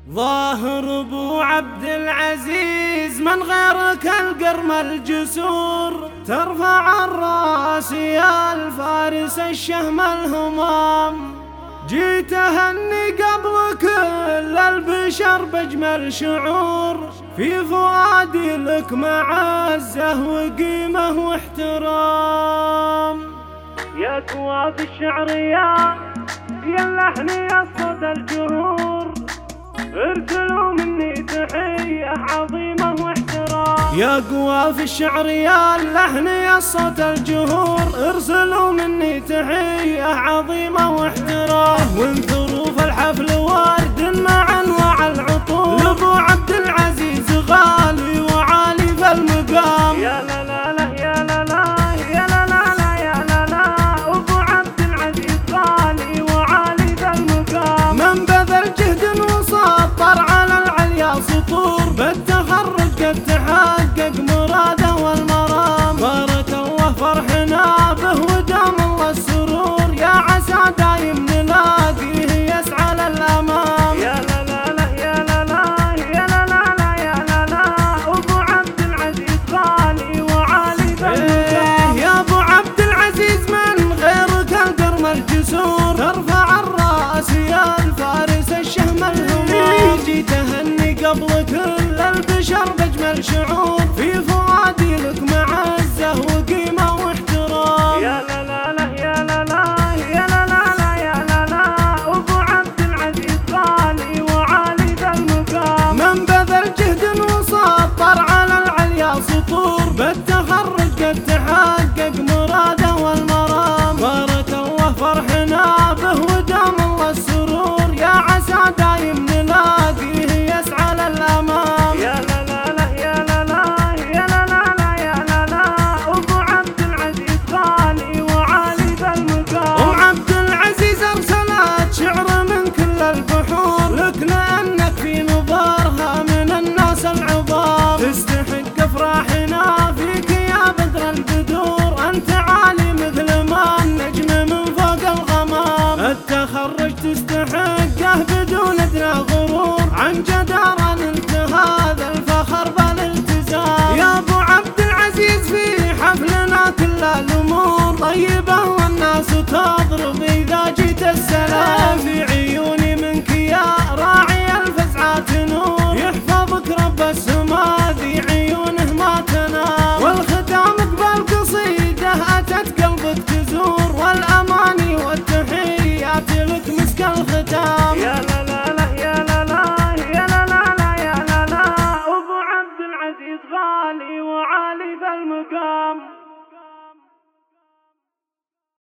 ظاهر ابو عبد العزيز من غيرك القرم الجسور، ترفع الراس يا الفارس الشهم الهمام. جيت اهني قبل كل البشر باجمل شعور، في فؤادي لك معزه وقيمه واحترام. يا كواف الشعر يا اللحن يا صدى الجهور، ارسلوا مني تحية عظيمة واحترام. يا قواف الشعر يا اللحن يا صوت الجهور، ارسلوا مني تحية عظيمة واحترام. وان ظروف الحفل ورد مع انواع العطور، لابو عبد العزيز غالي وعالي في المقام. يا لا لا لا يا لا لا يا لا لا لا يا لا لا، ابو عبد العزيز غالي وعالي في المقام. من بذل جهد وسطر على العليا سطور، بالتخرج قد تحقق مراده والمرام. بارك الله فرحنا به ودام الله السرور، يا عسى دايم نلاقيه يسعى للامام. يا لا لا لا يا لا لا يا لا لا لا يا لا لا، ابو عبد العزيز غالي وعالي بالمقام. يا ابو عبد العزيز من غيرك القرم الجسور، ترفع الراس يا الفارس الشهم الهمام. جيت اهني قبل كل البشر باجمل شعور، في فؤادي لك معزه وقيمه واحترام. يا لا لا لا يا لا لا يا لا لا لا يا لا لا، ابو عبد العزيز غالي وعالي ذا المقام. من بذل جهد وسطر على العليا سطور، بالتخرج قد تحقق مراده والمرام. بارك الله فرحنا به ودام الله السرور، يا عسى دايم نلاقيه يسعى للامام. يا لا لا لا يا لا لا يا لا لا لا يا لا لا، ابو عبد العزيز غالي وعالي ذا المقام. ام عبد العزيز ارسلت شعر من كل البحور، لك لانك في نظرها من الناس العظام. تستحق افراحنا فيك يا بدر البدور، انت عالي مثل ما النجم من فوق الغمام. التخرج تستحقه بدون ادنى غرور، عن جدارة نلت هذا الفخر بالالتزام. يا ابو عبد العزيز في حفلنا كل الامور طيبه، والناس تضرب اذا جيت السلام. في عيوني منك يا راعي الفزعات نور، يحفظك رب السما ذي عيونه ما تنام. والختام قبل قصيده اتت قلبك تزور، والاماني والتحيات لك مسك الختام. يا لا لا لا يا لا لا يا لا لا لا يا لا لا، ابو عبد العزيز غالي وعالي في المقام.